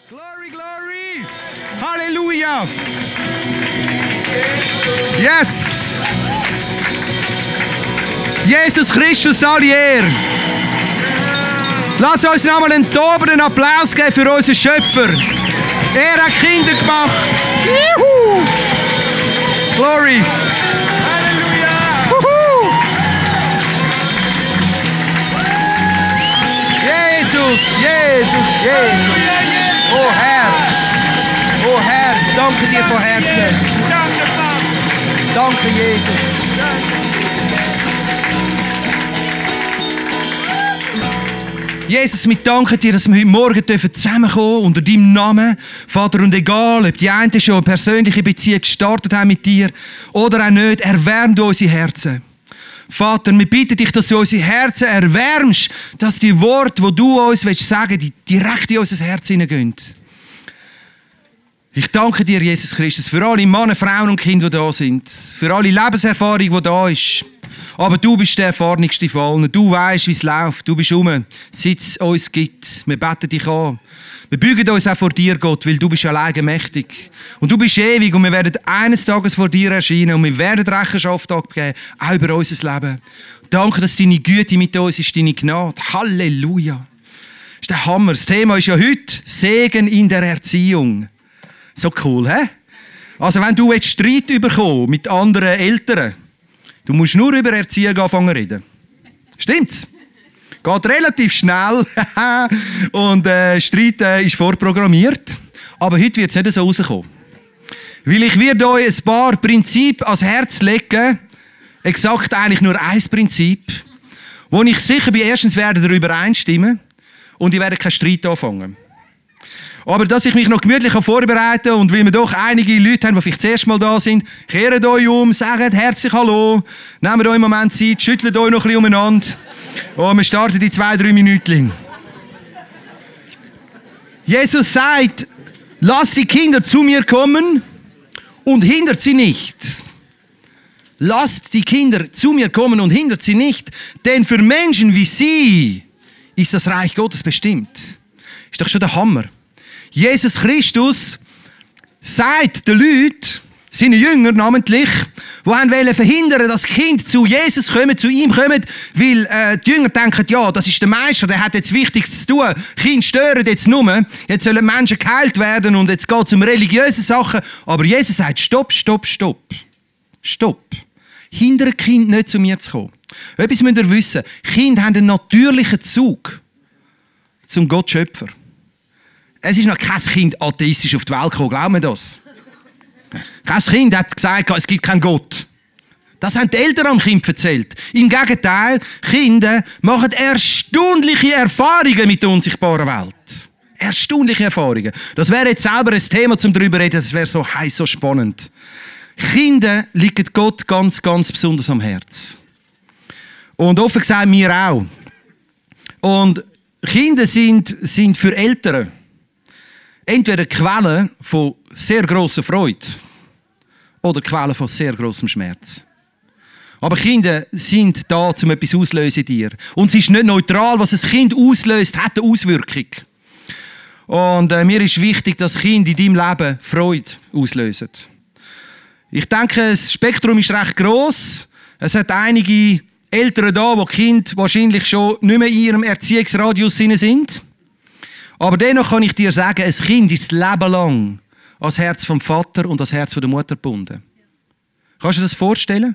Glory, glory! Halleluja! Yes! Jesus Christus, alle Ehre! Lass uns nochmal einen tobenden Applaus geben für unseren Schöpfer. Er hat Kinder gemacht. Juhu! Glory! Halleluja! Juhu! Jesus, Jesus, Jesus! Oh Herr, ich danke dir von Herzen. Danke, Jesus. Jesus, wir danken dir, dass wir heute Morgen zusammenkommen unter deinem Namen. Vater, und egal, ob die einen schon eine persönliche Beziehung gestartet haben mit dir oder auch nicht, erwärm du unsere Herzen. Vater, wir bitten dich, dass du unsere Herzen erwärmst, dass die Worte, die du uns sagen willst, direkt in unser Herz hineingehen. Ich danke dir, Jesus Christus, für alle Männer, Frauen und Kinder, die da sind. Für alle Lebenserfahrung, die da ist. Aber du bist der erfahrenste von allen. Du weißt, wie es läuft. Du bist seit es uns gibt. Wir beten dich an. Wir beugen uns auch vor dir, Gott, weil du bist alleine mächtig. Und du bist ewig und wir werden eines Tages vor dir erscheinen und wir werden Rechenschaft abgeben, auch über unser Leben. Danke, dass deine Güte mit uns ist, deine Gnade. Halleluja. Das ist der Hammer. Das Thema ist ja heute Segen in der Erziehung. So cool, hä? Also wenn du jetzt Streit bekommst mit anderen Eltern, du musst nur über Erziehung anfangen zu reden. Stimmt's? Geht relativ schnell und Streit ist vorprogrammiert. Aber heute wird es nicht so rauskommen. Weil ich werde euch ein paar Prinzipien ans Herz legen. Exakt eigentlich nur ein Prinzip, wo ich sicher bin, erstens werde darüber einstimmen und ich werde keinen Streit anfangen. Aber dass ich mich noch gemütlich vorbereiten kann und weil wir doch einige Leute haben, die vielleicht das erste Mal da sind, kehrt euch um, sagt herzlich Hallo, nehmt euch einen Moment Zeit, schüttelt euch noch ein bisschen umeinander und wir starten in 2-3 Minuten. Jesus sagt, lasst die Kinder zu mir kommen und hindert sie nicht. Lasst die Kinder zu mir kommen und hindert sie nicht, denn für Menschen wie sie ist das Reich Gottes bestimmt. Ist doch schon der Hammer. Jesus Christus sagt den Leuten, seinen Jüngern namentlich, die wollen verhindern, dass Kinder zu Jesus kommen, zu ihm kommen, weil die Jünger denken, ja, das ist der Meister, der hat jetzt Wichtiges zu tun. Kinder stören jetzt nur, jetzt sollen Menschen geheilt werden und jetzt geht es um religiöse Sachen. Aber Jesus sagt, stopp. Hindere Kinder nicht zu mir zu kommen. Etwas müsst ihr wissen, Kinder haben einen natürlichen Zug zum Gott Schöpfer. Es ist noch kein Kind atheistisch auf die Welt gekommen, glauben wir das? Kein Kind hat gesagt, es gibt keinen Gott. Das haben die Eltern am Kind erzählt. Im Gegenteil, Kinder machen erstaunliche Erfahrungen mit der unsichtbaren Welt. Erstaunliche Erfahrungen. Das wäre jetzt selber ein Thema, um darüber zu reden, das wäre so heiß, so spannend. Kinder liegen Gott ganz, ganz besonders am Herz. Und offen gesagt, mir auch. Und Kinder sind für Eltern entweder Quellen von sehr grosser Freude oder Quellen von sehr grossem Schmerz. Aber Kinder sind da, um etwas auszulösen in dir. Und es ist nicht neutral, was ein Kind auslöst, hat eine Auswirkung. Und mir ist wichtig, dass Kinder in deinem Leben Freude auslösen. Ich denke, das Spektrum ist recht gross. Es hat einige Eltern da, wo die Kinder wahrscheinlich schon nicht mehr in ihrem Erziehungsradius sind. Aber dennoch kann ich dir sagen, ein Kind ist das Leben lang ans Herz vom Vater und ans Herz der Mutter gebunden. Kannst du dir das vorstellen?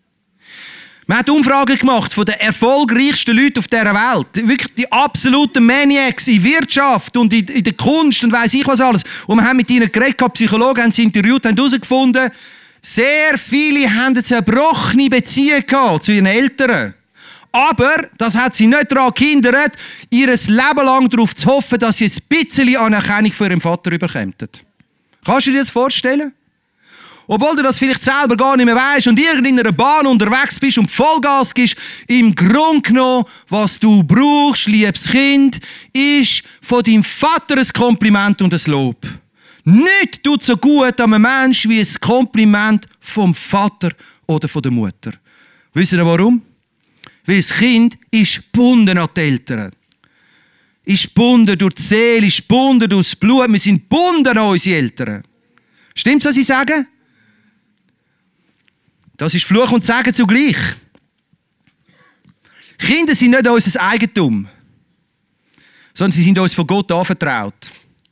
Man hat Umfragen gemacht von den erfolgreichsten Leuten auf dieser Welt. Wirklich die absoluten Maniacs in Wirtschaft und in der Kunst und weiss ich was alles. Und wir haben mit ihnen geredet, Psychologen haben sie interviewt, haben herausgefunden, sehr viele haben eine zerbrochene Beziehung gehabt zu ihren Eltern. Aber das hat sie nicht daran gehindert, ihr Leben lang darauf zu hoffen, dass sie ein bisschen Anerkennung von ihrem Vater bekommen. Kannst du dir das vorstellen? Obwohl du das vielleicht selber gar nicht mehr weisst und in einer Bahn unterwegs bist und Vollgas gibst, im Grunde genommen, was du brauchst, liebes Kind, ist von deinem Vater ein Kompliment und ein Lob. Nichts tut so gut an einem Menschen wie ein Kompliment vom Vater oder von der Mutter. Wisst ihr warum? Weil das Kind ist gebunden an die Eltern. ist gebunden durch die Seele, ist gebunden durch das Blut. Wir sind gebunden an unsere Eltern. Stimmt's, was ich sage? Das ist Fluch und Segen zugleich. Kinder sind nicht unser Eigentum, sondern sie sind uns von Gott anvertraut.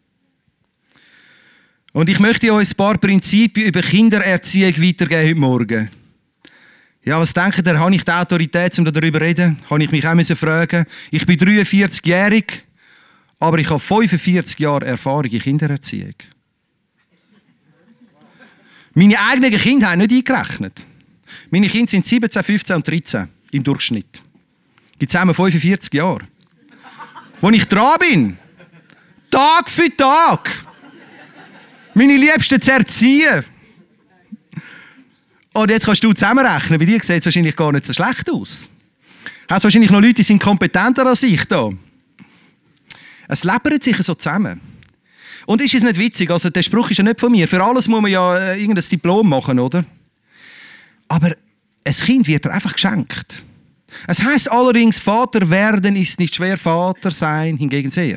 Und ich möchte euch ein paar Prinzipien über Kindererziehung weitergeben heute Morgen. Ja, was denkt ihr, habe ich die Autorität, um darüber zu reden? Habe ich mich auch fragen. Ich bin 43-jährig, aber ich habe 45 Jahre Erfahrung in Kindererziehung. Meine eigenen Kinder haben nicht eingerechnet. Meine Kinder sind 17, 15 und 13 im Durchschnitt. Die zusammen 45 Jahre. Wo ich dran bin, Tag für Tag, meine Liebsten zu erziehen. Und jetzt kannst du zusammenrechnen. Bei dir sieht es wahrscheinlich gar nicht so schlecht aus. Hast wahrscheinlich noch Leute, die sind kompetenter als ich da. Es läppert sich so zusammen. Und ist es nicht witzig? Also der Spruch ist ja nicht von mir. Für alles muss man ja irgendein Diplom machen, oder? Aber ein Kind wird dir einfach geschenkt. Es heisst allerdings, Vater werden ist nicht schwer, Vater sein hingegen sehr.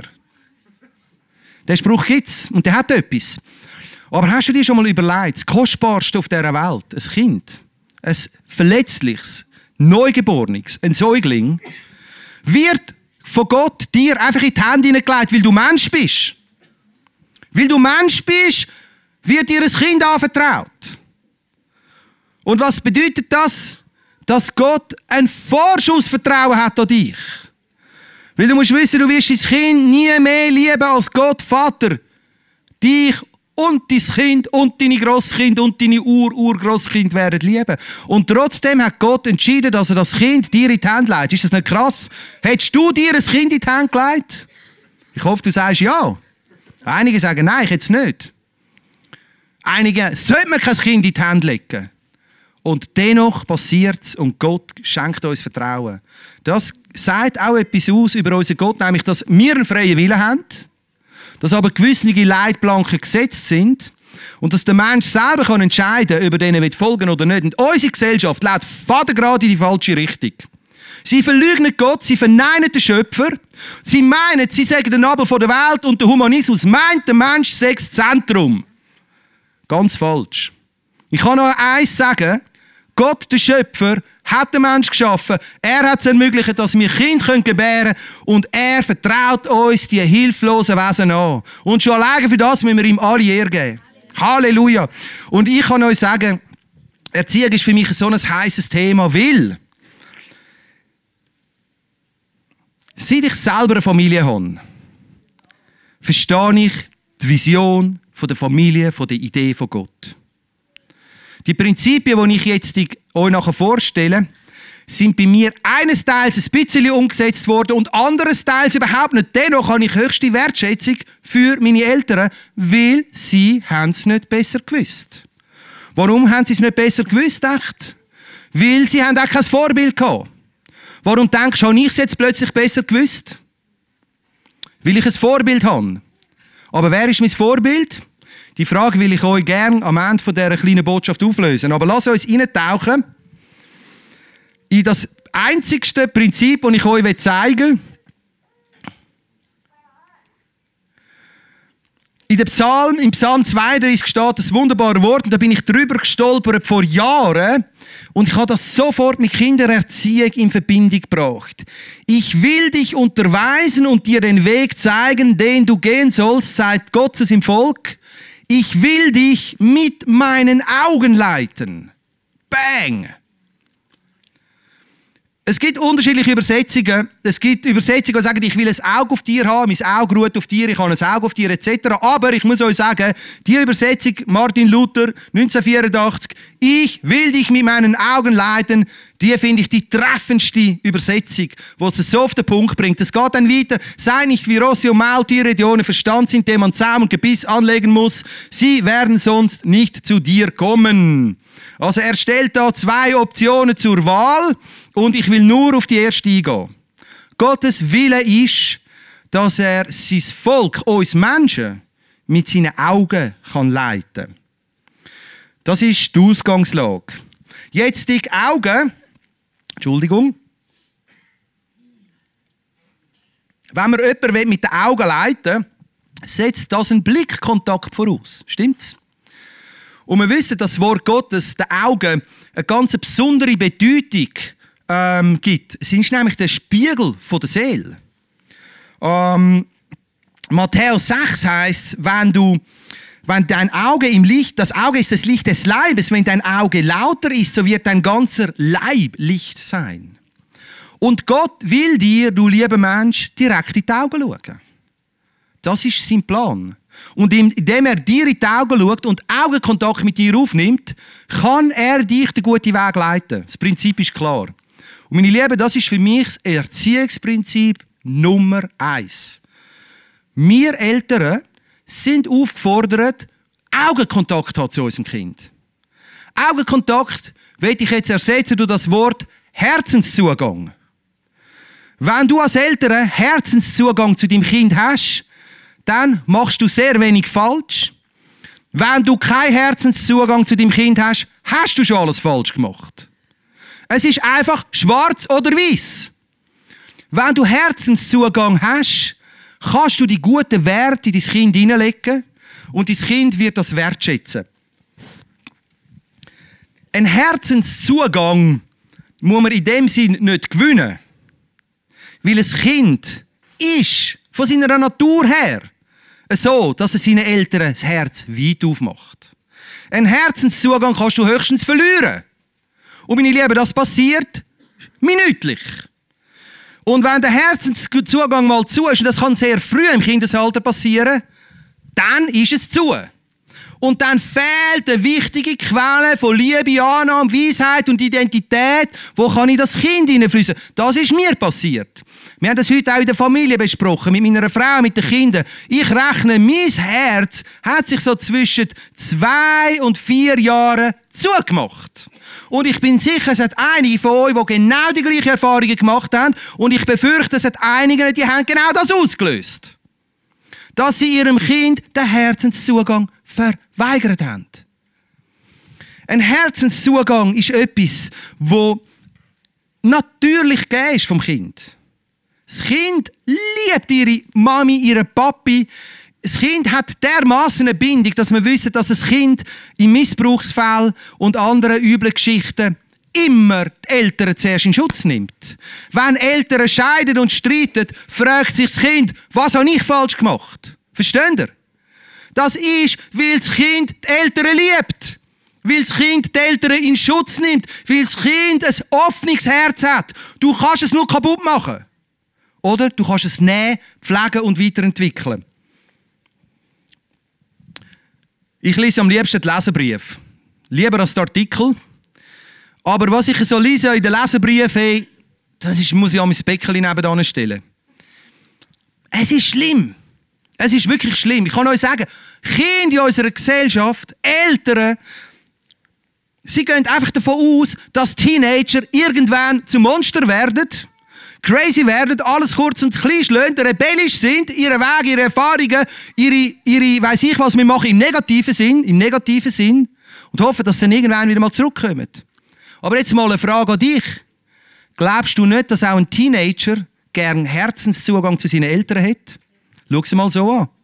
Den Spruch gibt es und der hat etwas. Aber hast du dir schon mal überlegt, das Kostbarste auf dieser Welt, ein Kind, ein verletzliches, Neugeborenes, ein Säugling, wird von Gott dir einfach in die Hände hineingelegt, weil du Mensch bist. Weil du Mensch bist, wird dir ein Kind anvertraut. Und was bedeutet das? Dass Gott ein Vorschussvertrauen hat an dich. Weil du musst wissen, du wirst dein Kind nie mehr lieben als Gott, Vater, dich und dein Kind und deine Grosskind und deine Urgroßkind werden lieben. Und trotzdem hat Gott entschieden, dass er das Kind dir in die Hände legt. Ist das nicht krass? Hättest du dir ein Kind in die Hände gelegt? Ich hoffe, du sagst ja. Einige sagen nein, ich hätte es nicht. Einige sollte man kein Kind in die Hände legen. Und dennoch passiert es und Gott schenkt uns Vertrauen. Das sagt auch etwas aus über unseren Gott, nämlich, dass wir einen freien Willen haben, dass aber gewisse Leitplanken gesetzt sind und dass der Mensch selber kann entscheiden kann, ob er denen folgen oder nicht. Und unsere Gesellschaft läuft fadengrad in die falsche Richtung. Sie verleugnen Gott, sie verneinen den Schöpfer, sie meinen, sie sagen den Nabel von der Welt und der Humanismus meint, der Mensch sei das Zentrum. Ganz falsch. Ich kann noch eins sagen, Gott, der Schöpfer, hat den Menschen geschaffen. Er hat es ermöglicht, dass wir Kinder gebären können. Und er vertraut uns die hilflosen Wesen an. Und schon alleine für das müssen wir ihm alle Ehre geben. Halleluja. Und ich kann euch sagen, Erziehung ist für mich so ein heisses Thema, weil seit ich selber eine Familie habe, verstehe ich die Vision von der Familie, von der Idee von Gott. Die Prinzipien, die ich jetzt euch nachher vorstelle, sind bei mir eines Teils ein bisschen umgesetzt worden und anderes Teils überhaupt nicht. Dennoch habe ich höchste Wertschätzung für meine Eltern, weil sie es nicht besser gewusst. Warum haben sie es nicht besser gewusst, echt? Weil sie haben auch kein Vorbild gehabt. Warum denkst du, habe ich es jetzt plötzlich besser gewusst? Weil ich ein Vorbild habe. Aber wer ist mein Vorbild? Die Frage will ich euch gerne am Ende von dieser kleinen Botschaft auflösen. Aber lasst uns eintauchen in das einzigste Prinzip, das ich euch zeigen will. Im Psalm 32 steht das wunderbare Wort, und da bin ich drüber gestolpert vor Jahren. Und ich habe das sofort mit Kindererziehung in Verbindung gebracht. Ich will dich unterweisen und dir den Weg zeigen, den du gehen sollst, sagt Gott zu seinem Volk. Ich will dich mit meinen Augen leiten. Bang! Es gibt unterschiedliche Übersetzungen. Es gibt Übersetzungen, die sagen, ich will ein Auge auf dir haben, mein Auge ruht auf dir, ich habe ein Auge auf dir, etc. Aber ich muss euch sagen, die Übersetzung Martin Luther 1984, ich will dich mit meinen Augen leiten, die finde ich die treffendste Übersetzung, die es so auf den Punkt bringt. Es geht dann weiter, sei nicht wie Rosse und Maultiere, die ohne Verstand sind, dem man Zaum und Gebiss anlegen muss. Sie werden sonst nicht zu dir kommen. Also er stellt da zwei Optionen zur Wahl und ich will nur auf die erste eingehen. Gottes Wille ist, dass er sein Volk, uns Menschen, mit seinen Augen kann leiten kann. Das ist die Ausgangslage. Jetzt die Augen. Entschuldigung. wenn man jemanden mit den Augen leiten will, setzt das einen Blickkontakt voraus. Stimmt's? Und wir wissen, dass das Wort Gottes den Augen eine ganz besondere Bedeutung gibt. Es ist nämlich der Spiegel von der Seele. Matthäus 6 heisst, wenn dein Auge im Licht, das Auge ist das Licht des Leibes, wenn dein Auge lauter ist, so wird dein ganzer Leib Licht sein. Und Gott will dir, du lieber Mensch, direkt in die Augen schauen. Das ist sein Plan. Und indem er dir in die Augen schaut und Augenkontakt mit dir aufnimmt, kann er dich den guten Weg leiten. Das Prinzip ist klar. Und meine Lieben, das ist für mich das Erziehungsprinzip Nummer 1. Wir Eltern sind aufgefordert, Augenkontakt zu haben zu unserem Kind. Augenkontakt will ich jetzt ersetzen durch das Wort Herzenszugang. Wenn du als Eltern Herzenszugang zu deinem Kind hast, dann machst du sehr wenig falsch. Wenn du keinen Herzenszugang zu deinem Kind hast, hast du schon alles falsch gemacht. Es ist einfach schwarz oder weiß. Wenn du Herzenszugang hast, kannst du die guten Werte in dein Kind hineinlegen und dein Kind wird das wertschätzen. Ein Herzenszugang muss man in dem Sinn nicht gewinnen. Weil ein Kind ist von seiner Natur her so, dass es seinen Eltern das Herz weit aufmacht. Ein Herzenszugang kannst du höchstens verlieren. Und meine Lieben, das passiert minütlich. Und wenn der Herzenszugang mal zu ist, und das kann sehr früh im Kindesalter passieren, dann ist es zu. Und dann fehlt eine wichtige Quelle von Liebe, Annahme, Weisheit und Identität. Wo kann ich das Kind hineinfließen? Das ist mir passiert. Wir haben das heute auch in der Familie besprochen, mit meiner Frau, mit den Kindern. Ich rechne, mein Herz hat sich so zwischen 2 und 4 Jahren zugemacht. Und ich bin sicher, es hat einige von euch, die genau die gleichen Erfahrungen gemacht haben. Und ich befürchte, es hat einige, die haben genau das ausgelöst. Dass sie ihrem Kind den Herzenszugang verweigert haben. Ein Herzenszugang ist etwas, wo natürlich gegeben ist vom Kind. Das Kind liebt ihre Mami, ihren Papi. Das Kind hat dermaßen eine Bindung, dass wir wissen, dass das Kind in Missbrauchsfällen und anderen üblen Geschichten immer die Eltern zuerst in Schutz nimmt. Wenn Eltern scheiden und streiten, fragt sich das Kind, was habe ich falsch gemacht? Versteht ihr? Das ist, weil das Kind die Eltern liebt. Weil das Kind die Eltern in Schutz nimmt. Weil das Kind ein offenes Herz hat. Du kannst es nur kaputt machen. Oder du kannst es nehmen, pflegen und weiterentwickeln. Ich lese am liebsten den Leserbrief. Lieber als den Artikel. Aber was ich so lese in den Leserbriefen, muss ich an mein Bäckchen nebenan stellen. Es ist schlimm. Es ist wirklich schlimm. Ich kann euch sagen, Kinder in unserer Gesellschaft, Eltern, sie gehen einfach davon aus, dass Teenager irgendwann zu Monster werden, crazy werden, alles kurz und klein schlagen, rebellisch sind, ihre Wege, ihre Erfahrungen, ihre weiss ich was wir machen im negativen Sinn und hoffen, dass sie dann irgendwann wieder mal zurückkommen. Aber jetzt mal eine Frage an dich. Glaubst du nicht, dass auch ein Teenager gern Herzenszugang zu seinen Eltern hat? Schau sie mal so an.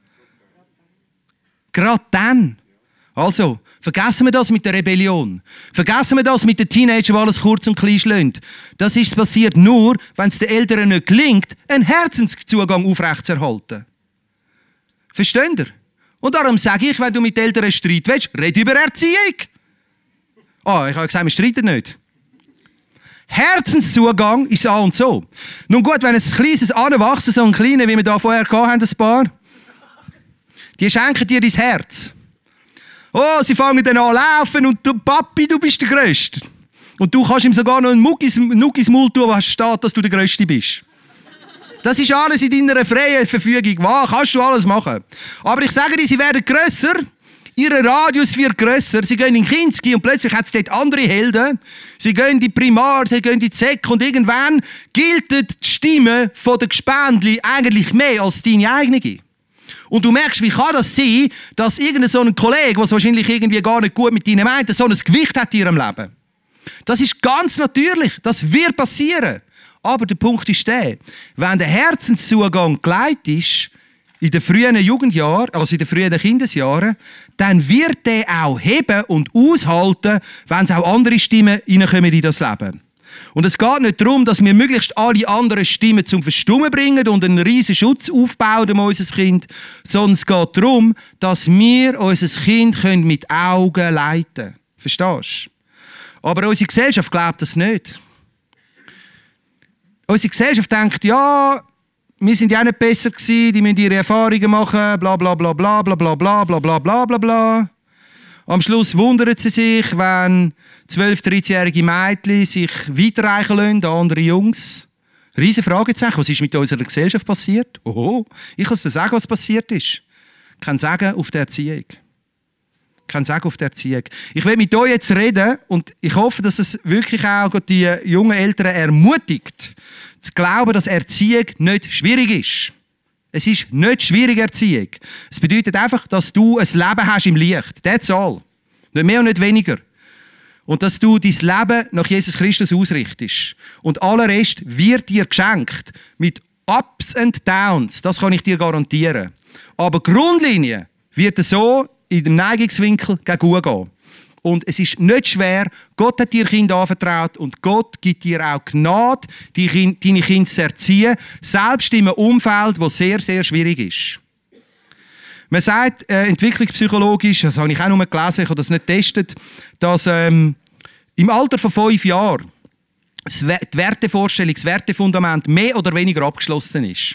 Gerade dann. Also, vergessen wir das mit der Rebellion. Vergessen wir das mit den Teenagern, die alles kurz und klein schlagen. Das ist passiert nur, wenn es den Eltern nicht gelingt, einen Herzenszugang aufrechtzuerhalten. Versteht ihr? Und darum sage ich, wenn du mit Eltern Streit willst, red über Erziehung. Ich habe gesagt, wir streiten nicht. Herzenszugang ist so und so. Nun gut, wenn ein kleines anwachsen, so ein kleiner, wie wir da vorher hatten, ein paar, die schenken dir dein Herz. Oh, sie fangen dann an laufen und du, Papi, du bist der Größte. Und du kannst ihm sogar noch einen Muck ins Maul tun, was steht, dass du der Größte bist. Das ist alles in deiner freien Verfügung. Wow, kannst du alles machen. Aber ich sage dir, sie werden grösser. Ihr Radius wird grösser. Sie gehen in Kinski und plötzlich hat es dort andere Helden. Sie gehen in die Primar, sie gehen in die Zek und irgendwann gilt die Stimme der Gespendli eigentlich mehr als deine eigene. Und du merkst, wie kann das sein, dass irgendein so ein Kollege, der wahrscheinlich irgendwie gar nicht gut mit ihnen meint, so ein Gewicht hat in ihrem Leben. Das ist ganz natürlich. Das wird passieren. Aber der Punkt ist der, wenn der Herzenszugang geleitet ist, in den frühen Jugendjahren, also in den frühen Kindesjahren, dann wird der auch heben und aushalten, wenn es auch andere Stimmen reinkommen in das Leben. Und es geht nicht darum, dass wir möglichst alle anderen Stimmen zum Verstummen bringen und einen riesen Schutz aufbauen um unser Kind, sondern es geht darum, dass wir unser Kind mit Augen leiten können. Verstehst du? Aber unsere Gesellschaft glaubt das nicht. Unsere Gesellschaft denkt, ja, wir sind ja auch nicht besser gewesen, die müssen ihre Erfahrungen machen, bla bla bla bla bla bla bla bla bla bla bla bla. Am Schluss wundern sie sich, wenn 12-, 13-jährige Mädchen sich weiterreichen lassen an andere Jungs. Riesen Fragezeichen. Was ist mit unserer Gesellschaft passiert? Oho, ich kann dir sagen, was passiert ist. Ich kann sagen, auf der Erziehung. Ich will mit euch jetzt reden und ich hoffe, dass es wirklich auch die jungen Eltern ermutigt, zu glauben, dass Erziehung nicht schwierig ist. Es ist nicht schwierig, Erziehung. Es bedeutet einfach, dass du ein Leben hast im Licht. That's all. Nicht mehr und nicht weniger. Und dass du dein Leben nach Jesus Christus ausrichtest. Und aller Rest wird dir geschenkt. Mit Ups and Downs. Das kann ich dir garantieren. Aber die Grundlinie wird so in dem Neigungswinkel gegen gut gehen. Und es ist nicht schwer. Gott hat dir Kinder anvertraut und Gott gibt dir auch Gnade, deine Kinder zu erziehen, selbst in einem Umfeld, das sehr, sehr schwierig ist. Man sagt entwicklungspsychologisch, das habe ich auch nur gelesen, ich habe das nicht getestet, dass im Alter von 5 Jahren die Wertevorstellung, das Wertefundament mehr oder weniger abgeschlossen ist.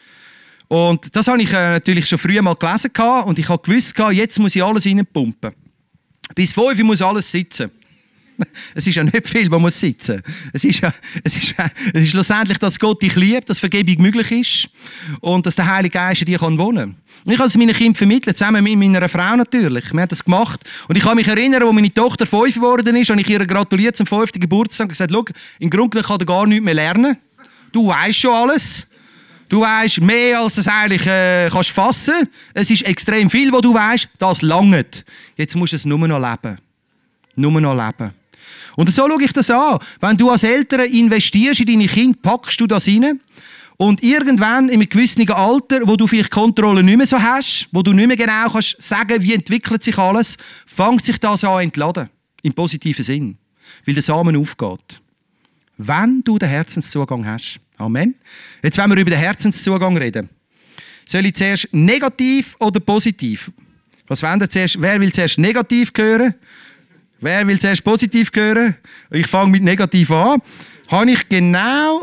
Und das habe ich natürlich schon früher mal gelesen und ich habe gewusst, jetzt muss ich alles reinpumpen. Bis 5 Uhr muss alles sitzen. Es ist ja nicht viel, was muss sitzen. Es ist schlussendlich, dass Gott dich liebt, dass Vergebung möglich ist und dass der Heilige Geist in dir wohnen kann. Ich habe es meinen Kindern vermittelt, zusammen mit meiner Frau natürlich. Wir haben das gemacht. Und ich kann mich erinnern, als meine Tochter 5 geworden ist, habe ich ihr gratuliert zum 5. Geburtstag und gesagt, schau, im Grunde kann er gar nichts mehr lernen. Du weißt schon alles. Du weisst mehr, als du es eigentlich kannst fassen. Es ist extrem viel, was du weisst. Das langt. Jetzt musst du es nur noch leben. Nur noch leben. Und so schaue ich das an. Wenn du als Eltern investierst in deine Kinder, packst du das rein. Und irgendwann in einem gewissen Alter, wo du vielleicht Kontrolle nicht mehr so hast, wo du nicht mehr genau kannst sagen, wie entwickelt sich alles, fängt sich das an zu entladen. Im positiven Sinn. Weil der Samen aufgeht. Wenn du den Herzenszugang hast. Amen. Jetzt wollen wir über den Herzenszugang reden. Soll ich zuerst negativ oder positiv? Was wollen wir zuerst? Wer will zuerst negativ hören? Wer will zuerst positiv hören? Ich fange mit negativ an. Habe ich genau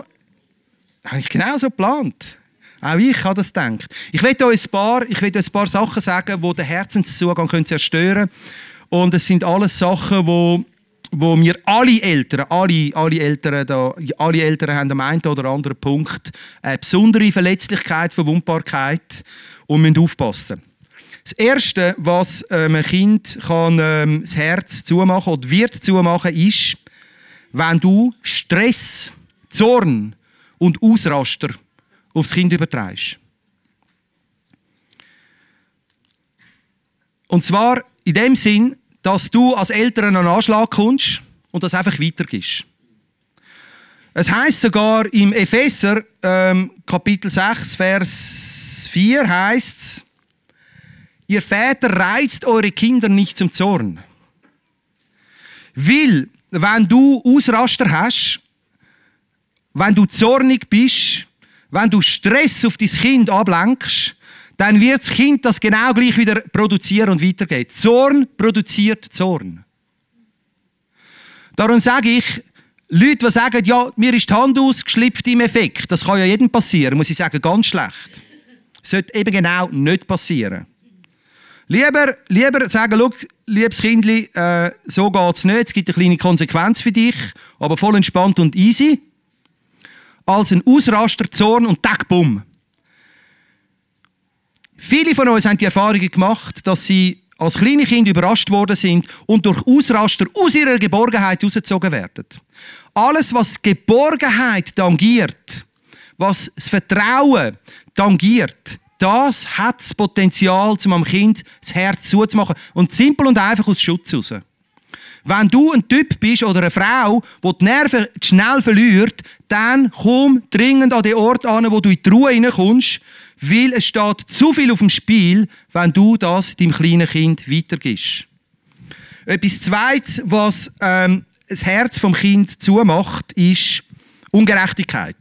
so geplant. Auch ich habe das gedacht. Ich will euch ein paar Sachen sagen, die den Herzenszugang zerstören können. Und es sind alles Sachen, wo wir alle Eltern haben am einen oder anderen Punkt eine besondere Verletzlichkeit, Verwundbarkeit und müssen aufpassen. Das Erste, was ein Kind kann, das Herz zumachen oder wird zumachen, ist, wenn du Stress, Zorn und Ausraster aufs Kind überträgst. Und zwar in dem Sinn, dass du als Eltern an einen Anschlag kommst und das einfach weitergibst. Es heisst sogar im Epheser, Kapitel 6, Vers 4 heisst es, ihr Väter reizt eure Kinder nicht zum Zorn. Weil, wenn du Ausraster hast, wenn du zornig bist, wenn du Stress auf dein Kind ablenkst, dann wird das Kind das genau gleich wieder produzieren und weitergehen. Zorn produziert Zorn. Darum sage ich, Leute, die sagen, ja, mir ist die Hand ausgeschlüpft im Effekt, das kann ja jedem passieren, muss ich sagen, ganz schlecht. Das sollte eben genau nicht passieren. Lieber sagen, schau, liebes Kindli, so geht es nicht, es gibt eine kleine Konsequenz für dich, aber voll entspannt und easy, als ein Ausraster, Zorn und Tack, bumm. Viele von uns haben die Erfahrung gemacht, dass sie als kleine Kinder überrascht worden sind und durch Ausraster aus ihrer Geborgenheit rausgezogen werden. Alles, was Geborgenheit tangiert, was das Vertrauen tangiert, das hat das Potenzial, um am Kind das Herz zuzumachen. Und simpel und einfach aus Schutz raus. Wenn du ein Typ bist oder eine Frau, die die Nerven schnell verliert, dann komm dringend an den Ort an, wo du in die Ruhe hineinkommst, weil es steht zu viel auf dem Spiel, wenn du das deinem kleinen Kind weitergibst. Etwas Zweites, was das Herz vom Kind zumacht, ist Ungerechtigkeit.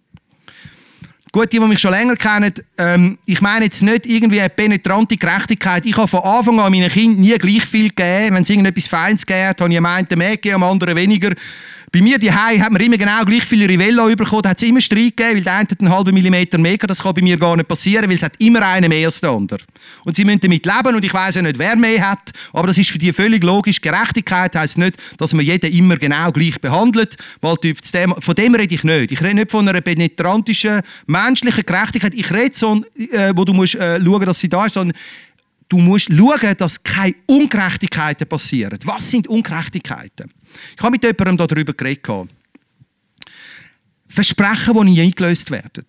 Gut, die mich schon länger kennen, ich meine jetzt nicht irgendwie eine penetrante Gerechtigkeit. Ich habe von Anfang an meinen Kindern nie gleich viel gegeben. Wenn es irgendetwas Feines gegeben hat, habe ich am einen mehr gegeben, am anderen weniger. Bei mir daheim hat man immer genau gleich viele Rivella bekommen. Da hat es immer Streit gegeben, weil der eine hat einen halben Millimeter mehr gehabt. Das kann bei mir gar nicht passieren, weil es hat immer einen mehr als der andere. Und sie müssen damit leben und ich weiss ja nicht, wer mehr hat. Aber das ist für die völlig logisch. Gerechtigkeit heisst nicht, dass man jeden immer genau gleich behandelt. Weil von dem rede ich nicht. Ich rede nicht von einer penetrantischen, menschlichen Gerechtigkeit. Ich rede so, wo du musst schauen, dass sie da ist, sondern du musst schauen, dass keine Ungerechtigkeiten passieren. Was sind Ungerechtigkeiten? Ich habe mit jemandem darüber geredet. Versprechen, die nicht eingelöst werden.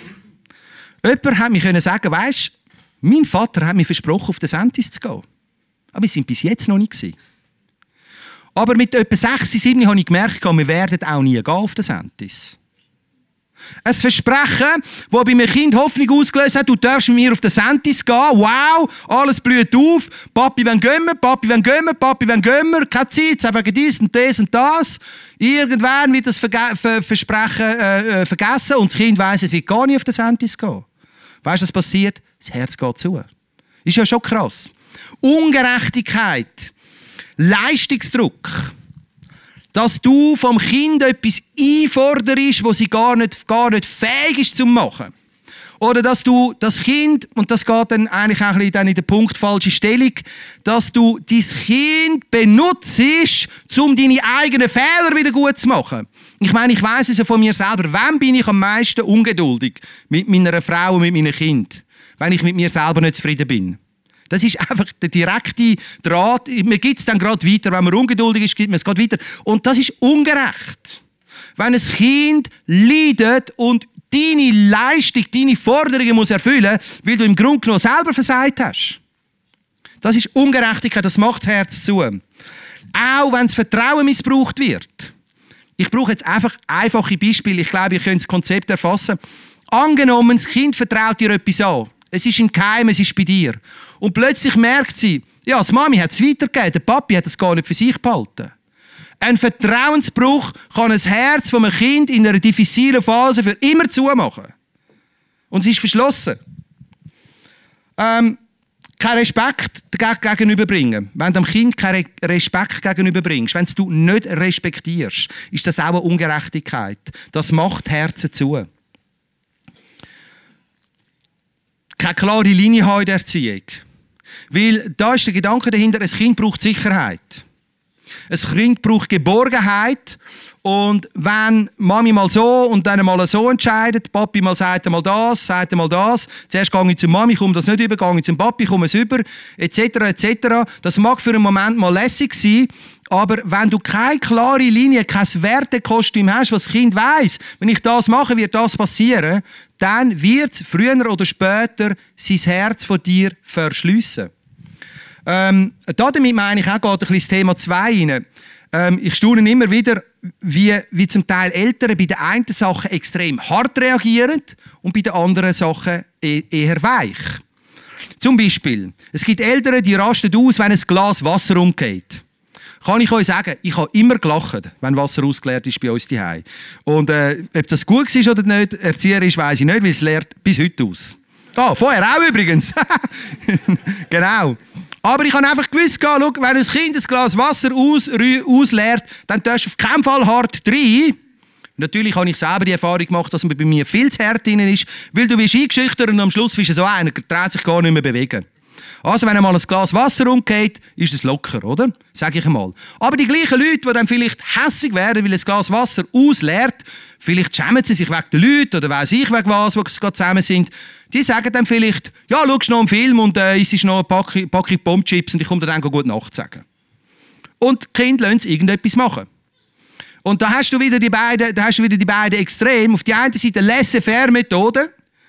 Jemand hat mir sagen, weisst, mein Vater hat mir versprochen, auf den Sentis zu gehen. Aber wir sind bis jetzt noch nicht gewesen. Aber mit etwa 6, 7 habe ich gemerkt, wir werden auch nie gehen auf den Sentis. Ein Versprechen, das bei meinem Kind Hoffnung ausgelöst hat, du darfst mit mir auf den Sentis gehen, wow, alles blüht auf, Papi, wann gehen wir, Papi, wann gehen wir, Papi, wann gehen wir, keine Zeit, jetzt wegen dies und das und das. Irgendwann wird das Versprechen vergessen und das Kind weiss, es wird gar nicht auf den Sentis gehen. Weißt du, was passiert? Das Herz geht zu. Ist ja schon krass. Ungerechtigkeit, Leistungsdruck, dass du vom Kind etwas einforderst, wo sie gar nicht fähig ist zu machen. Oder dass du das Kind, und das geht dann eigentlich auch ein bisschen in den Punkt falsche Stellung, dass du dein Kind benutzt, um deine eigenen Fehler wieder gut zu machen. Ich meine, ich weiss es ja von mir selber. Wann bin ich am meisten ungeduldig mit meiner Frau und mit meinem Kind? Wenn ich mit mir selber nicht zufrieden bin. Das ist einfach der direkte Draht. Man gibt es dann gerade weiter. Wenn man ungeduldig ist, gibt man es gerade weiter. Und das ist ungerecht. Wenn ein Kind leidet und deine Leistung, deine Forderungen muss erfüllen, weil du im Grunde genommen selber versagt hast. Das ist Ungerechtigkeit, das macht das Herz zu. Auch wenn das Vertrauen missbraucht wird. Ich brauche jetzt einfach einfache Beispiele. Ich glaube, ihr könnt das Konzept erfassen. Angenommen, das Kind vertraut dir etwas an. Es ist im Keim, es ist bei dir. Und plötzlich merkt sie, ja, die Mami hat es weitergegeben, der Papi hat es gar nicht für sich behalten. Ein Vertrauensbruch kann ein Herz von einem Kind in einer diffizilen Phase für immer zumachen. Und es ist verschlossen. Kein Respekt gegenüberbringen. Wenn du dem Kind keinen Respekt gegenüberbringst, wenn du nicht respektierst, ist das auch eine Ungerechtigkeit. Das macht Herzen zu. Keine klare Linie haben in der Erziehung. Weil da ist der Gedanke dahinter, ein Kind braucht Sicherheit. Ein Kind braucht Geborgenheit. Und wenn Mami mal so und dann mal so entscheidet, Papi mal sagt mal das, sagt mal das, zuerst gehe ich zur Mami, komme das nicht über, gehe ich zum Papi, komme es über, etc., etc. Das mag für einen Moment mal lässig sein, aber wenn du keine klare Linie, kein Wertekostüm hast, was das Kind weiss, wenn ich das mache, wird das passieren, dann wird es früher oder später sein Herz von dir verschliessen. Damit meine ich auch, geht ein bisschen das Thema 2 rein. Ich staune immer wieder, wie zum Teil Eltern bei den einen Sachen extrem hart reagieren und bei den anderen Sachen eher weich. Zum Beispiel, es gibt Eltern, die rasten aus, wenn ein Glas Wasser umgeht. Kann ich euch sagen, ich habe immer gelacht, wenn Wasser ausgeleert ist bei uns zu Hause. Und ob das gut war oder nicht, erzieherisch weiss ich nicht, weil es leert bis heute aus. Vorher auch übrigens. Genau. Aber ich habe einfach gewusst, schau, wenn ein Kind ein Glas Wasser ausleert, dann darfst du auf keinen Fall hart rein. Natürlich habe ich selber die Erfahrung gemacht, dass man bei mir viel zu hart drin ist, weil du wirst eingeschüchtert und am Schluss bist du so einer, der dreht sich gar nicht mehr bewegen. Also wenn einmal ein Glas Wasser umgeht, ist es locker, oder? Sag ich einmal. Aber die gleichen Leute, die dann vielleicht hässig werden, weil ein Glas Wasser ausleert, vielleicht schämen sie sich wegen den Leuten oder weiss ich wegen was, wo sie gerade zusammen sind, die sagen dann vielleicht, ja, schaust noch einen Film und isst noch eine Packung Bombchips und ich komme dir dann gut Nacht sagen. Und die Kinder lassen irgendetwas machen. Und da hast du wieder die beiden Extreme. Auf der einen Seite Laissez-faire-Methode.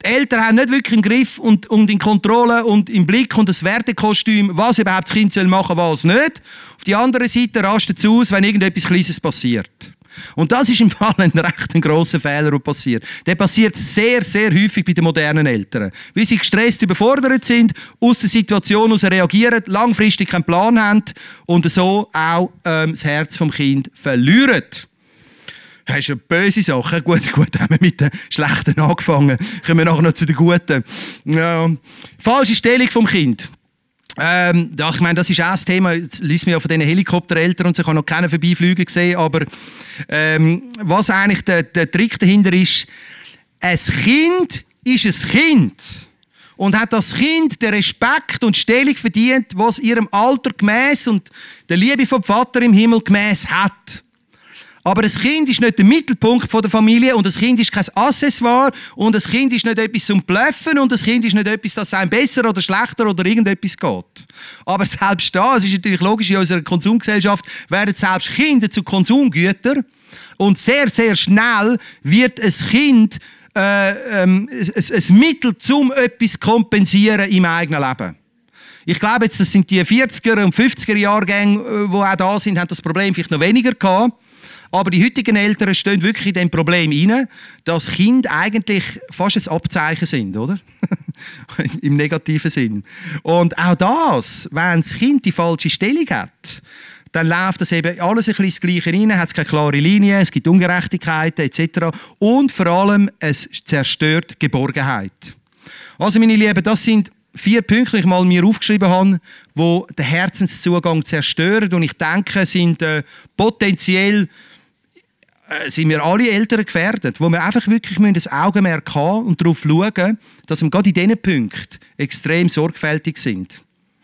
Die Eltern haben nicht wirklich im Griff und in Kontrolle und im Blick und das Wertekostüm, was überhaupt das Kind machen soll, was nicht. Auf der anderen Seite rastet es aus, wenn irgendetwas Kleines passiert. Und das ist im Fall ein recht grosser Fehler, der passiert. Der passiert sehr, sehr häufig bei den modernen Eltern. Weil sie gestresst, überfordert sind, aus der Situation heraus reagieren, langfristig keinen Plan haben und so auch das Herz vom Kind verlieren. Das ist eine böse Sache. Gut, haben wir mit den Schlechten angefangen. Kommen wir nachher noch zu den Guten. Ja. Falsche Stellung vom Kind. Ich meine, das ist auch das Thema. Jetzt liest man ja von diesen Helikoptereltern und so. Ich habe noch keinen vorbeifliegen gesehen. Aber was eigentlich der Trick dahinter ist, ein Kind ist ein Kind. Und hat das Kind den Respekt und die Stellung verdient, was ihrem Alter gemäß und der Liebe vom Vater im Himmel gemäß hat. Aber das Kind ist nicht der Mittelpunkt der Familie und das Kind ist kein Accessoire und das Kind ist nicht etwas zum Bluffen und das Kind ist nicht etwas, das einem besser oder schlechter oder irgendetwas geht. Aber selbst das ist natürlich logisch, in unserer Konsumgesellschaft werden selbst Kinder zu Konsumgütern und sehr, sehr schnell wird ein Kind ein Mittel, um etwas zu kompensieren im eigenen Leben. Ich glaube jetzt, das sind die 40er und 50er Jahrgänge, die auch da sind, haben das Problem vielleicht noch weniger gehabt. Aber die heutigen Eltern stehen wirklich in dem Problem rein, dass Kinder eigentlich fast ein Abzeichen sind, oder? Im negativen Sinn. Und auch das, wenn das Kind die falsche Stellung hat, dann läuft das eben alles ein bisschen ins Gleiche rein, hat es keine klare Linie, es gibt Ungerechtigkeiten etc. Und vor allem, es zerstört Geborgenheit. Also meine Lieben, das sind 4 Punkte, die ich mal mir aufgeschrieben habe, die den Herzenszugang zerstören. Und ich denke, sind potenziell sind wir alle Eltern gefährdet, wo wir einfach wirklich ein Augenmerk haben und darauf schauen, dass wir gerade in diesen Punkten extrem sorgfältig sind.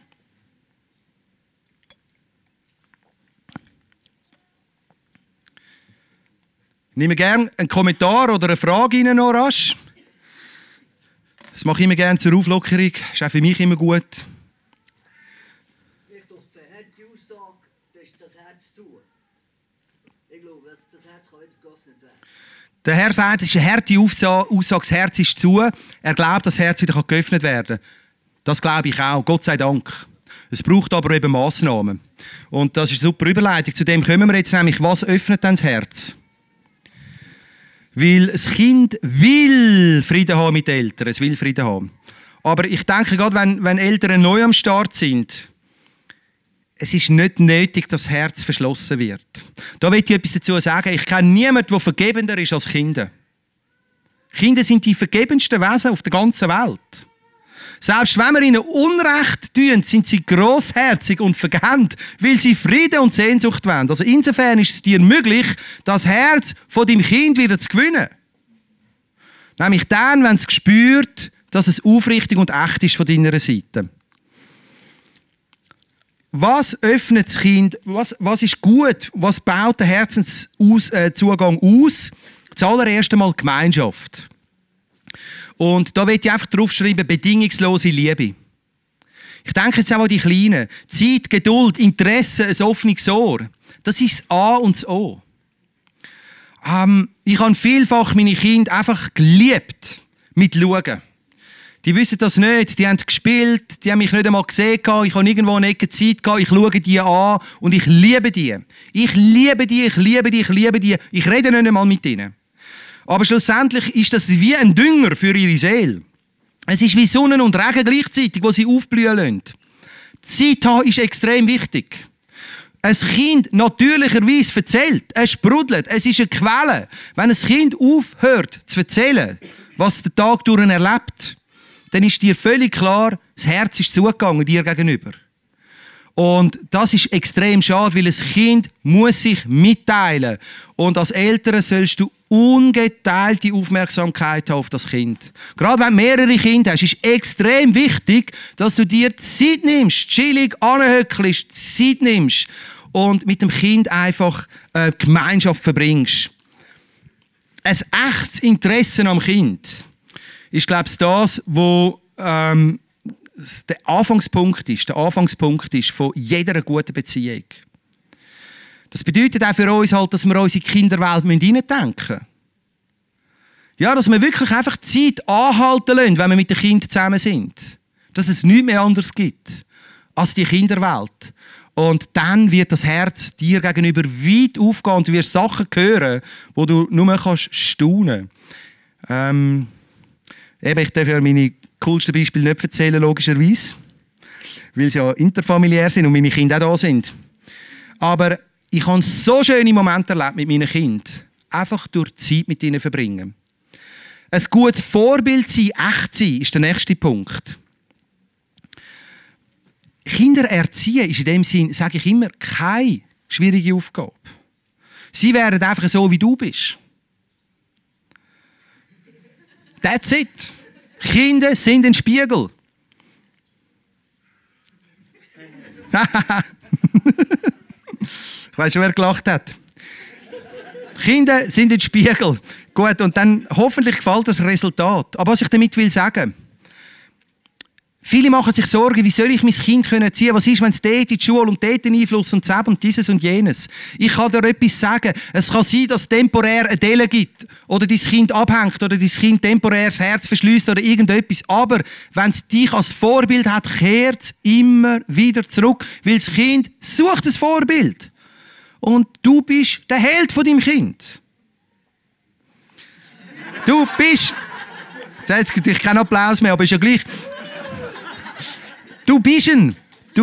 Ich nehme gerne einen Kommentar oder eine Frage rein, noch rasch. Das mache ich immer gerne zur Auflockerung. Das ist auch für mich immer gut. Vielleicht auf die harte Aussage, das ist das Herz zu. Ich glaube, das Herz kann wieder geöffnet werden. Der Herr sagt, es ist eine harte Aussage, das Herz ist zu. Er glaubt, das Herz wieder geöffnet werden kann. Das glaube ich auch, Gott sei Dank. Es braucht aber eben Massnahmen. Und das ist eine super Überleitung. Zu dem kommen wir jetzt nämlich, was öffnet denn das Herz? Weil das Kind will Frieden haben mit den Eltern, es will Frieden haben. Aber ich denke, gerade wenn Eltern neu am Start sind, es ist nicht nötig, dass das Herz verschlossen wird. Da will ich etwas dazu sagen. Ich kenne niemanden, der vergebender ist als Kinder. Kinder sind die vergebendsten Wesen auf der ganzen Welt. Selbst wenn wir ihnen Unrecht tun, sind sie grossherzig und vergebend, weil sie Frieden und Sehnsucht wollen. Also insofern ist es dir möglich, das Herz von deinem Kind wieder zu gewinnen. Nämlich dann, wenn es spürt, dass es aufrichtig und echt ist von deiner Seite. Was öffnet das Kind? Was ist gut? Was baut den Herzenszugang aus? Zuallererst einmal Gemeinschaft. Und da will ich einfach draufschreiben, bedingungslose Liebe. Ich denke jetzt auch an die Kleinen. Zeit, Geduld, Interesse, ein offenes Ohr. Das ist das A und das O. Ich habe vielfach meine Kinder einfach geliebt mit Schauen. Die wissen das nicht, die haben gespielt, die haben mich nicht einmal gesehen, ich habe irgendwo eine Ecke Zeit gehabt, ich schaue die an und ich liebe die. Ich liebe die, ich liebe die, ich liebe die. Ich rede nicht einmal mit ihnen. Aber schlussendlich ist das wie ein Dünger für ihre Seele. Es ist wie Sonne und Regen gleichzeitig, wo sie aufblühen lassen. Zeit haben ist extrem wichtig. Ein Kind natürlicherweise erzählt, es sprudelt, es ist eine Quelle. Wenn ein Kind aufhört zu erzählen, was der Tag durch erlebt, dann ist dir völlig klar, das Herz ist zugegangen dir gegenüber. Und das ist extrem schade, weil ein Kind muss sich mitteilen. Und als Eltern sollst du ungeteilte Aufmerksamkeit haben auf das Kind. Gerade wenn du mehrere Kinder hast, ist extrem wichtig, dass du dir Zeit nimmst, chillig anhöckelst, Zeit nimmst und mit dem Kind einfach Gemeinschaft verbringst. Ein echtes Interesse am Kind ist, glaube ich, das, wo der Anfangspunkt ist von jeder guten Beziehung. Das bedeutet auch für uns halt, dass wir unsere Kinderwelt hineindenken müssen. Ja, dass wir wirklich einfach die Zeit anhalten lassen, wenn wir mit den Kindern zusammen sind. Dass es nichts mehr anderes gibt als die Kinderwelt. Und dann wird das Herz dir gegenüber weit aufgehen und du wirst Sachen hören, wo du nur staunen kannst. Ich darf ja meine coolsten Beispiele nicht erzählen, logischerweise. Weil sie ja interfamiliär sind und meine Kinder auch da sind. Aber ich habe so schöne Momente erlebt mit meinen Kindern. Einfach durch Zeit mit ihnen verbringen. Ein gutes Vorbild sein, echt sein, ist der nächste Punkt. Kinder erziehen ist in dem Sinn, sage ich immer, keine schwierige Aufgabe. Sie werden einfach so, wie du bist. That's it. Kinder sind ein Spiegel. Ich weiss schon, wer gelacht hat. Kinder sind ein Spiegel. Gut, und dann hoffentlich gefällt das Resultat. Aber was ich damit will sagen, viele machen sich Sorgen, wie soll ich mein Kind erziehen? Was ist, wenn es dort in die Schule und dort einen Einfluss und das und dieses und jenes? Ich kann dir etwas sagen. Es kann sein, dass es temporär eine Delle gibt oder dein Kind abhängt oder dein Kind temporär das Herz verschließt oder irgendetwas. Aber wenn es dich als Vorbild hat, kehrt es immer wieder zurück, weil das Kind sucht ein Vorbild. Und du bist der Held von deinem Kind. Du bist... Jetzt gibt es keinen Applaus mehr, aber ist ja gleich... Du bist ein.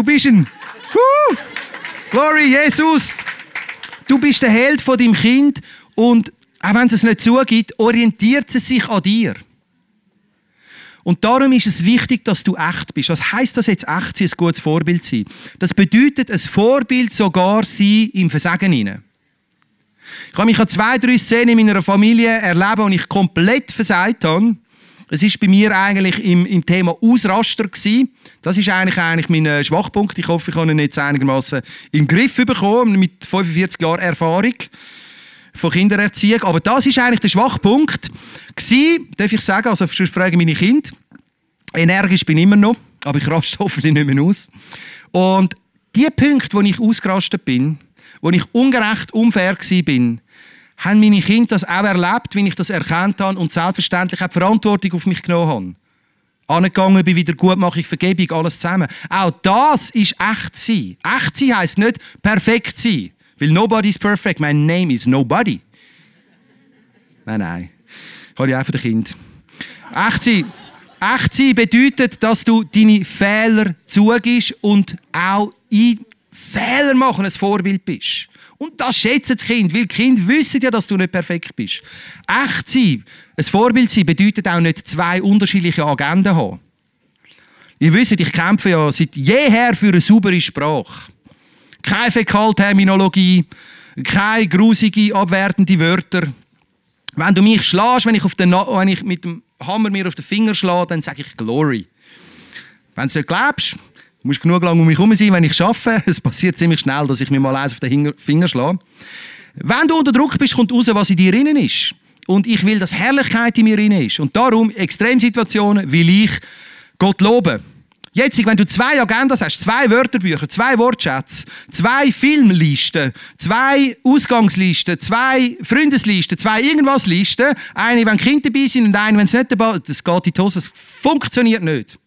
Glory, Jesus. Du bist der Held von deinem Kind und auch wenn es nicht zugibt, orientiert es sich an dir. Und darum ist es wichtig, dass du echt bist. Was heisst das jetzt, echt sein, ein gutes Vorbild sein? Das bedeutet, ein Vorbild sogar sein im Versagen hinein. Ich habe mich an 2-3 Szenen in meiner Familie erleben, wo ich komplett versagt habe. Es war bei mir eigentlich im Thema Ausraster gewesen. Das ist eigentlich mein Schwachpunkt. Ich hoffe, ich habe ihn jetzt einigermaßen im Griff bekommen, mit 45 Jahren Erfahrung von Kindererziehung. Aber das ist eigentlich der Schwachpunkt gewesen, darf ich sagen. Also sonst fragen meine Kinder. Energisch bin ich immer noch, aber ich raste hoffentlich nicht mehr aus. Und die Punkte, wo ich ausgerastet bin, wo ich ungerecht, unfair war, haben meine Kinder das auch erlebt, wie ich das erkannt habe und selbstverständlich auch die Verantwortung auf mich genommen habe. Angegangen bin, Wiedergutmachung, Vergebung, alles zusammen. Auch das ist echt sein. Echt sein heisst nicht perfekt sein. Weil nobody is perfect. My name is nobody. Nein. Ich habe ja auch für das Kind. Echt sein bedeutet, dass du deine Fehler zugibst und auch in Fehler machen ein Vorbild bist. Und das schätzt das Kind, weil die Kinder wissen ja, dass du nicht perfekt bist. Echt sein, ein Vorbild sein, bedeutet auch nicht 2 unterschiedliche Agenden haben. Ihr wisst, ich kämpfe ja seit jeher für eine saubere Sprache. Keine Fäkalterminologie, keine grusige, abwertende Wörter. Wenn du mich schlägst, wenn ich mit dem Hammer mir auf den Finger schlage, dann sage ich Glory. Wenn du nicht glaubst, du musst genug lange um mich herum sein, wenn ich arbeite. Es passiert ziemlich schnell, dass ich mir mal eins auf den Finger schlage. Wenn du unter Druck bist, kommt raus, was in dir drin ist. Und ich will, dass Herrlichkeit in mir drin ist. Und darum, Extremsituationen, will ich Gott loben. Jetzt, wenn du 2 Agendas hast, 2 Wörterbücher, 2 Wortschätze, 2 Filmlisten, 2 Ausgangslisten, 2 Freundeslisten, 2 Irgendwas-Listen, eine, wenn Kinder dabei sind und eine, wenn es nicht dabei ist, das geht in die Hose, das funktioniert nicht.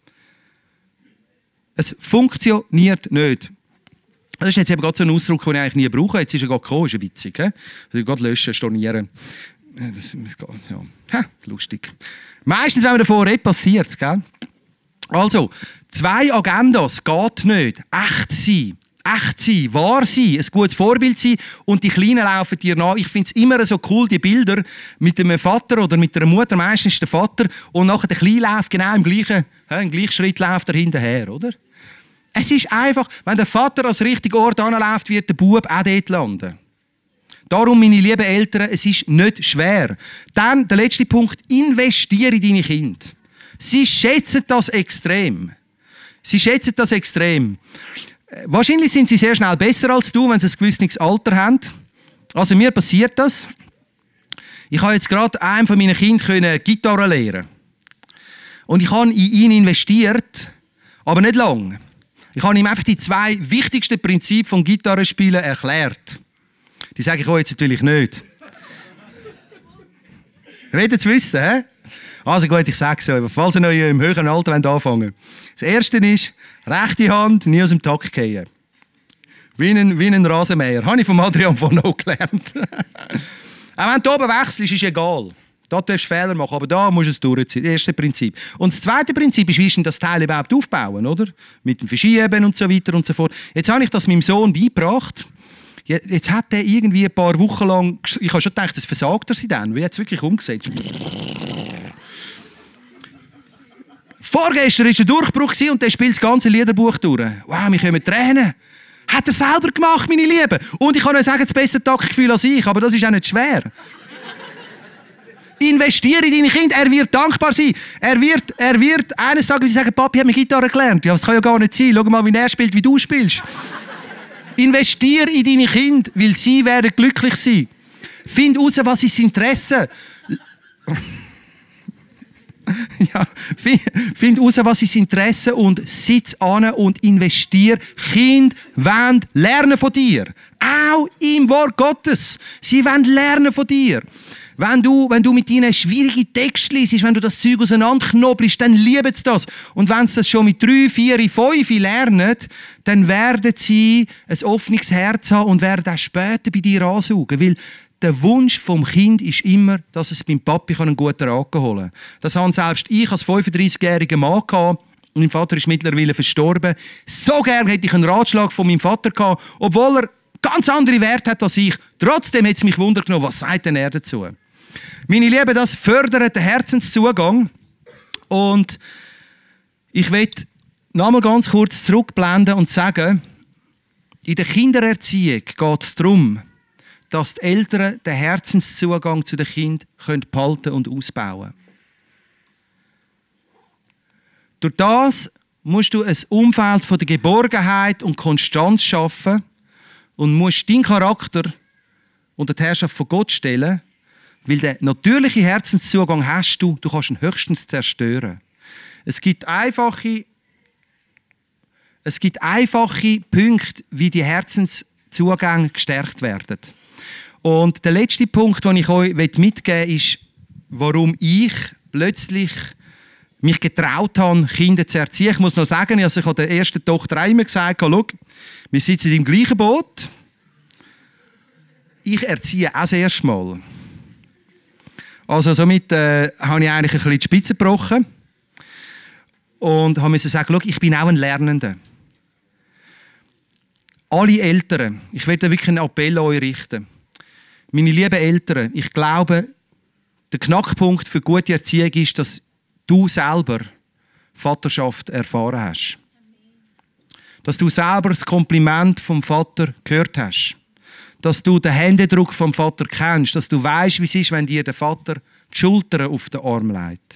Es funktioniert nicht. Das ist jetzt eben gerade so ein Ausdruck, den ich eigentlich nie brauche. Jetzt ist er gerade gekommen, ist ja witzig. Also gerade löschen, stornieren. Das geht, ja. Lustig. Meistens, wenn man davor redet, passiert es, gell? Also, 2 Agendas geht nicht. Echt sein, wahr sein, ein gutes Vorbild sein und die Kleinen laufen dir nach. Ich finde es immer so cool, die Bilder mit einem Vater oder mit einer Mutter, meistens der Vater, und nachher der Kleine läuft genau im gleichen Schritt läuft er hinterher, oder? Es ist einfach, wenn der Vater als richtiger Ort anläuft, wird der Bub auch dort landen. Darum, meine lieben Eltern, es ist nicht schwer. Dann der letzte Punkt, investiere in deine Kinder. Sie schätzen das extrem. Wahrscheinlich sind sie sehr schnell besser als du, wenn sie ein gewisses Alter haben. Also mir passiert das. Ich habe jetzt gerade einem von meinen Kindern Gitarre lernen. Und ich habe in ihn investiert, aber nicht lange. Ich habe ihm einfach die 2 wichtigsten Prinzipien von Gitarrespielen erklärt. Die sage ich euch jetzt natürlich nicht. Wollt ihr es wissen, hä? Also gut, ich sage es so, falls ihr noch im höheren Alter anfangen wollt. Das Erste ist, rechte Hand nie aus dem Takt fallen. Wie ein Rasenmäher. Habe ich von Adrian von noch gelernt. Auch wenn du oben wechselst, ist egal. Da darfst du Fehler machen, aber da musst du es durchziehen. Das erste Prinzip. Und das zweite Prinzip ist, wie ist denn das Teil überhaupt aufbauen, oder? Mit dem Verschieben und so weiter und so fort. Jetzt habe ich das meinem Sohn beigebracht. Jetzt hat er irgendwie ein paar Wochen lang, ich habe schon gedacht, das versagt er sich dann, wie hat es wirklich umgesetzt. Vorgestern war ein Durchbruch und der spielt das ganze Liederbuch durch. Wow, mir kommen Tränen. Hat er selber gemacht, meine Lieben. Und ich kann euch sagen, das bessere Taktgefühl als ich, aber das ist auch nicht schwer. Investiere in deine Kinder, er wird dankbar sein. Er wird eines Tages sagen, Papi, ich habe Gitarre gelernt. Ja, das kann ja gar nicht sein. Schau mal, wie er spielt, wie du spielst. Investiere in deine Kinder, weil sie werden glücklich sein. Find heraus, was ist das Interesse. Ja, find heraus, was ist das Interesse und sitz an und investier. Kinder wollen lernen von dir. Auch im Wort Gottes. Sie wollen lernen von dir. Wenn du mit ihnen schwierige Texte liest, wenn du das Zeug auseinanderknobelst, dann lieben sie das. Und wenn sie das schon mit 3, 4, 5 lernen, dann werden sie ein offenes Herz haben und werden auch später bei dir ansaugen. Weil der Wunsch vom Kind ist immer, dass es beim Papi einen guten Rat holen kann. Das habe selbst ich als 35-jähriger Mann gehabt. Und mein Vater ist mittlerweile verstorben. So gerne hätte ich einen Ratschlag von meinem Vater gehabt, obwohl er ganz andere Werte hat als ich. Trotzdem hat es mich Wunder genommen, was sagt denn er dazu? Meine Lieben, das fördert den Herzenszugang. Und ich möchte nochmal ganz kurz zurückblenden und sagen, in der Kindererziehung geht es darum, dass die Eltern den Herzenszugang zu den Kindern behalten und ausbauen können. Durch das musst du ein Umfeld von der Geborgenheit und Konstanz schaffen und musst deinen Charakter unter die Herrschaft von Gott stellen, weil der natürliche Herzenszugang hast du kannst ihn höchstens zerstören. Es gibt einfache Punkte, wie die Herzenszugänge gestärkt werden. Und der letzte Punkt, den ich euch mitgeben will, ist, warum ich plötzlich mich getraut habe, Kinder zu erziehen. Ich muss noch sagen, ich habe der ersten Tochter immer gesagt, schau, wir sitzen im gleichen Boot. Ich erziehe auch das erste Mal. Also somit habe ich eigentlich ein bisschen die Spitze gebrochen und musste sagen, schau, ich bin auch ein Lernender. Alle Eltern, ich werde wirklich einen Appell an euch richten. Meine lieben Eltern, ich glaube, der Knackpunkt für gute Erziehung ist, dass du selber Vaterschaft erfahren hast. Dass du selber das Kompliment vom Vater gehört hast. Dass du den Händedruck vom Vater kennst. Dass du weißt, wie es ist, wenn dir der Vater die Schultern auf den Arm legt.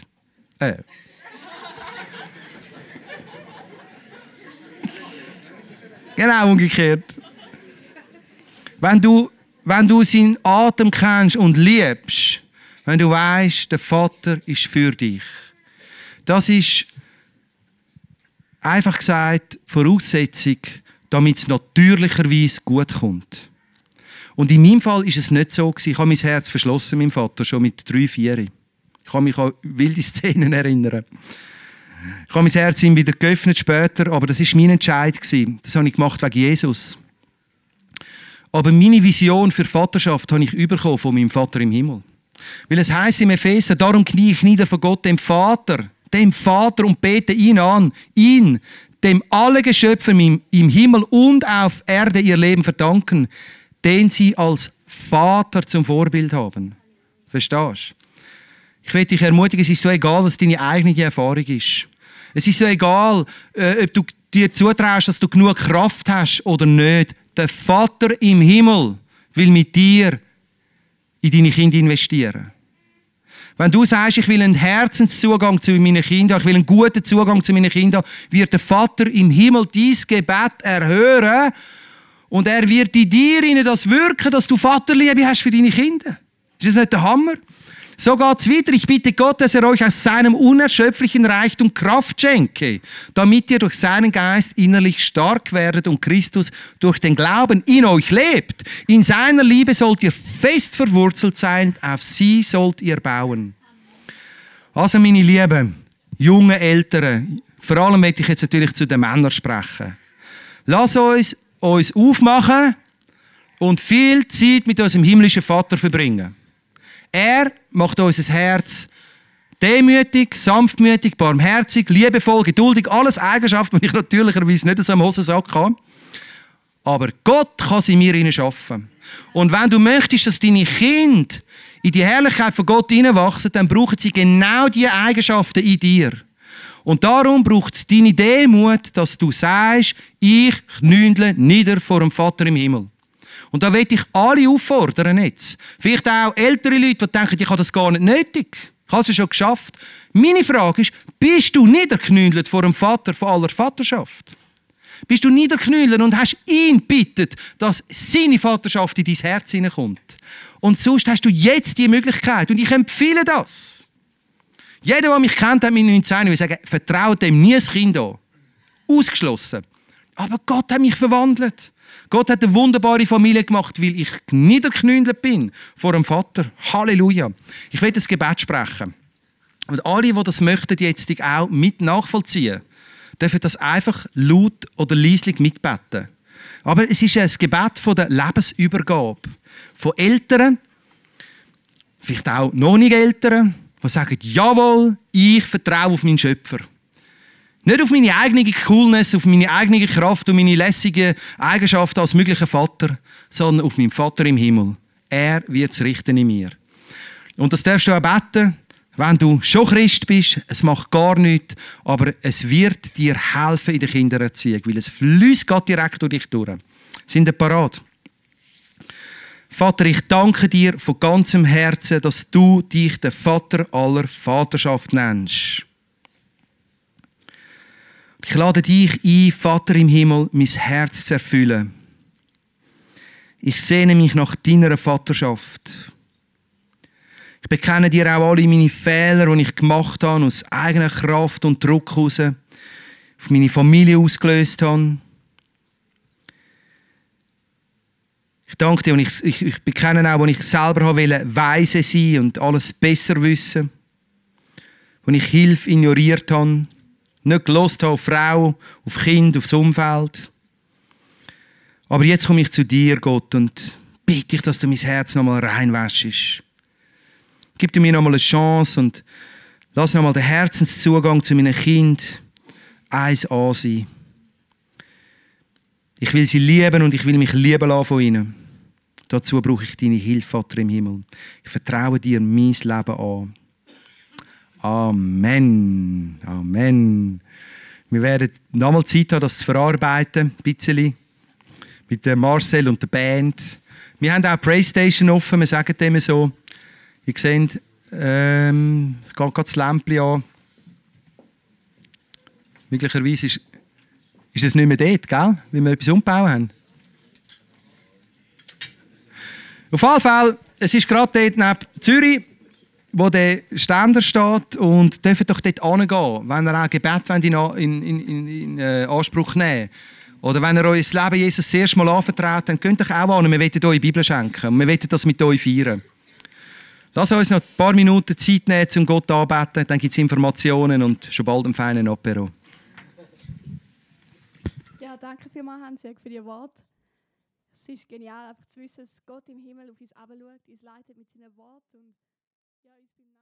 Genau umgekehrt. Wenn du seinen Atem kennst und liebst, wenn du weißt, der Vater ist für dich. Das ist einfach gesagt Voraussetzung, damit es natürlicherweise gut kommt. Und in meinem Fall ist es nicht so gewesen. Ich habe mein Herz verschlossen, meinem Vater, schon mit 3, 4. Ich kann mich an wilde Szenen erinnern. Ich habe mein Herz ihm wieder geöffnet später, aber das war mein Entscheid gewesen. Das habe ich gemacht wegen Jesus. Aber meine Vision für Vaterschaft habe ich bekommen von meinem Vater im Himmel. Weil es heisst im Epheser, darum knie ich nieder vor Gott, dem Vater, und bete ihn an, ihn, dem alle Geschöpfe im Himmel und auf Erde ihr Leben verdanken, den sie als Vater zum Vorbild haben. Verstehst du? Ich will dich ermutigen, es ist so egal, was deine eigene Erfahrung ist. Es ist so egal, ob du dir zutraust, dass du genug Kraft hast oder nicht. Der Vater im Himmel will mit dir in deine Kinder investieren. Wenn du sagst, ich will einen Herzenszugang zu meinen Kindern, ich will einen guten Zugang zu meinen Kindern, wird der Vater im Himmel dein Gebet erhören und er wird in dir das wirken, dass du Vaterliebe hast für deine Kinder. Ist das nicht der Hammer? So geht's weiter. Ich bitte Gott, dass er euch aus seinem unerschöpflichen Reichtum Kraft schenke, damit ihr durch seinen Geist innerlich stark werdet und Christus durch den Glauben in euch lebt. In seiner Liebe sollt ihr fest verwurzelt sein, auf sie sollt ihr bauen. Also meine Lieben, junge Eltern, vor allem möchte ich jetzt natürlich zu den Männern sprechen. Lass uns aufmachen und viel Zeit mit unserem himmlischen Vater verbringen. Er macht unser Herz demütig, sanftmütig, barmherzig, liebevoll, geduldig, alles Eigenschaften, die ich natürlicherweise nicht so am Hosensack habe. Aber Gott kann sie in mir schaffen. Und wenn du möchtest, dass deine Kinder in die Herrlichkeit von Gott hineinwachsen, dann brauchen sie genau diese Eigenschaften in dir. Und darum braucht es deine Demut, dass du sagst, ich knündle nieder vor dem Vater im Himmel. Und da will ich alle auffordern jetzt. Vielleicht auch ältere Leute, die denken, ich habe das gar nicht nötig. Ich habe es schon geschafft. Meine Frage ist, bist du niederknündelt vor dem Vater von aller Vaterschaft? Bist du niederknündelt und hast ihn gebeten, dass seine Vaterschaft in dein Herz hineinkommt? Und sonst hast du jetzt die Möglichkeit. Und ich empfehle das. Jeder, der mich kennt, hat mit 19 will sagen, vertraut dem nie ein Kind an. Ausgeschlossen. Aber Gott hat mich verwandelt. Gott hat eine wunderbare Familie gemacht, weil ich niederknündelt bin vor dem Vater. Halleluja. Ich will das Gebet sprechen. Und alle, die das möchten, jetzt auch mit nachvollziehen, dürfen das einfach laut oder leislich mitbeten. Aber es ist ein Gebet von der Lebensübergabe. Von Eltern, vielleicht auch noch nicht Eltern, die sagen, jawohl, ich vertraue auf meinen Schöpfer. Nicht auf meine eigene Coolness, auf meine eigene Kraft und meine lässigen Eigenschaften als möglicher Vater, sondern auf meinen Vater im Himmel. Er wird es richten in mir. Und das darfst du auch beten, wenn du schon Christ bist. Es macht gar nichts, aber es wird dir helfen in der Kindererziehung, weil es fließt Gott direkt durch dich durch. Sind ihr parat? Vater, ich danke dir von ganzem Herzen, dass du dich der Vater aller Vaterschaft nennst. Ich lade dich ein, Vater im Himmel, mein Herz zu erfüllen. Ich sehne mich nach deiner Vaterschaft. Ich bekenne dir auch alle meine Fehler, die ich gemacht habe, aus eigener Kraft und Druck heraus, auf meine Familie ausgelöst habe. Ich danke dir und ich bekenne auch, wo ich selber weise sein und alles besser wissen, wo ich Hilfe ignoriert habe, nicht gehört habe auf Frau, auf Kind, aufs Umfeld. Aber jetzt komme ich zu dir, Gott, und bitte dich, dass du mein Herz nochmal reinwäschst. Gib dir mir nochmal eine Chance und lass nochmal den Herzenszugang zu meinen Kind 1a sein. Ich will sie lieben und ich will mich lieben lassen von ihnen. Dazu brauche ich deine Hilfe, Vater im Himmel. Ich vertraue dir mein Leben an. Amen. Amen. Wir werden nochmal Zeit haben, das zu verarbeiten, ein bisschen, mit der Marcel und der Band. Wir haben auch Playstation offen, wir sagen dem so. Ihr seht, es geht gerade das Lämpchen an. Möglicherweise ist es nicht mehr dort, gell? Weil wir etwas umgebaut haben. Auf jeden Fall, es ist gerade dort neben Zürich, wo der Ständer steht, und dürft doch dort hingehen, wenn ihr auch Gebet in Anspruch nehmen wollt. Oder wenn ihr euer Leben Jesus das erste Mal anvertraut, dann könnt ihr auch hin. Wir wollen euch die Bibel schenken und wir wollen das mit euch feiern. Lass uns noch ein paar Minuten Zeit nehmen, um Gott anzubeten. Dann gibt es Informationen und schon bald einen feinen Apero. Ja, danke vielmals, Hans-Jörg, für die Worte. Es ist genial, einfach zu wissen, dass Gott im Himmel auf uns herabschaut, uns leitet mit seinen Worten und ja, uns beim